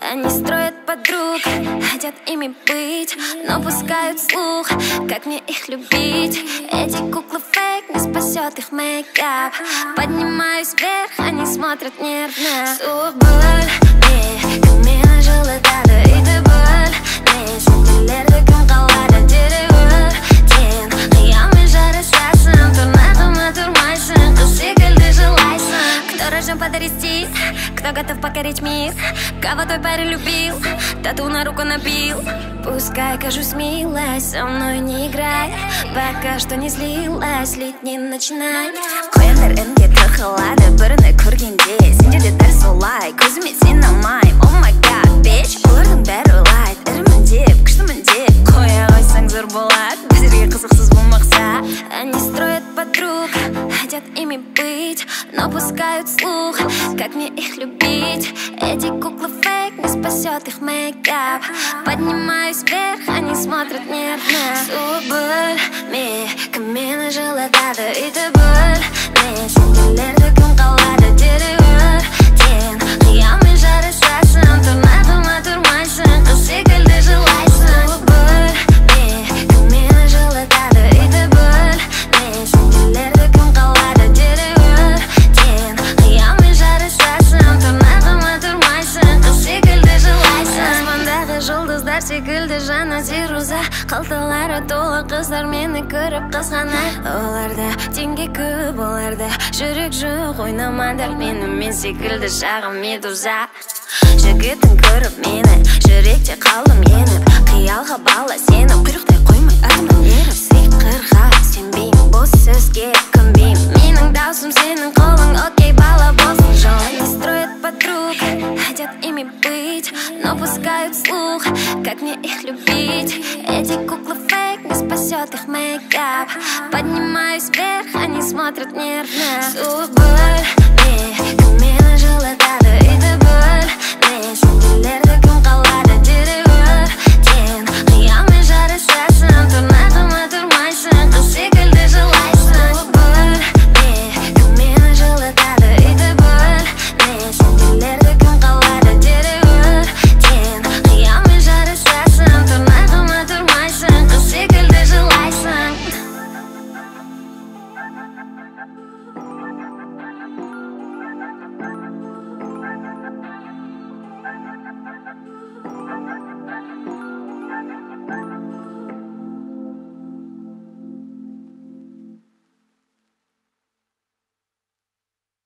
Они строят подруг, хотят ими быть, но пускают слух, как мне их любить. Эти куклы фейк, не спасет их мейкап. Поднимаюсь вверх, они смотрят нервно. Субболь, камина жылытады үйді бөл. Сендерлерді кім қалады деді өртен. Қиялмен жарысасың, тұрмағыма тұрмайсың, қыз секілді жылайсың. Кто рожден подарить, кто готов покорить мир, кого той парень любил, тату на руку набил. Пускай кажусь милой, со мной не играй, пока что не злилась, лить не начинай. Қояндар үнге қылады, біріні көргенде сендерде дәл солай, көзіме сен алмай. Oh my god, bitch, олардың бәрі ойлайды, ірімін деп, күштімін деп, қоя қойсаң зор болады, біздерге қызықсыз бұл мақсат. Они строят подруг, хотят ими быть, но пускают слух, как мне их любить. Эти куклы фейк, не спасет их мейкап. Поднимаюсь вверх, они смотрят нервно. Субболь, камина жылытады үйді бөл. Сендерлерді кім қалады деді өртен. Қиялмен жарысасың, тұрмағыма тұрмайсың, қыз секілді жылайсың. Субболь, камина жылытады үйді бөл. Сендерлерді кім қалады деді өртен. Қиялмен жарысасың, тұрмағыма тұрмайсың, қыз секілді жылайсың. Аспандағы жұлдыздар секілді жаны зируза, қалталары толы қыздар мені көріп қызғанар. Оларда теңге көп, оларда жүрек жоқ, ойнамадар мен секілді шағым медуза. Жігітін көріп мені, жүректе қалдым еніп, қиялға бала сені құйрықтай қоймай атымын еріп. Сиқырға сенбеймін, бос сөзге көнбеймін, менің даусым сенің қолың, окей бала болсын жол. Они строят подруг, хотят ими быть, но пускают слух, как мне их любить. Эти куклы фейк, не спасет их мейкап. Поднимаюсь вверх, они смотрят нервно. Субболь, камина жылытады үйді бөл. Сендерлерді кім қалады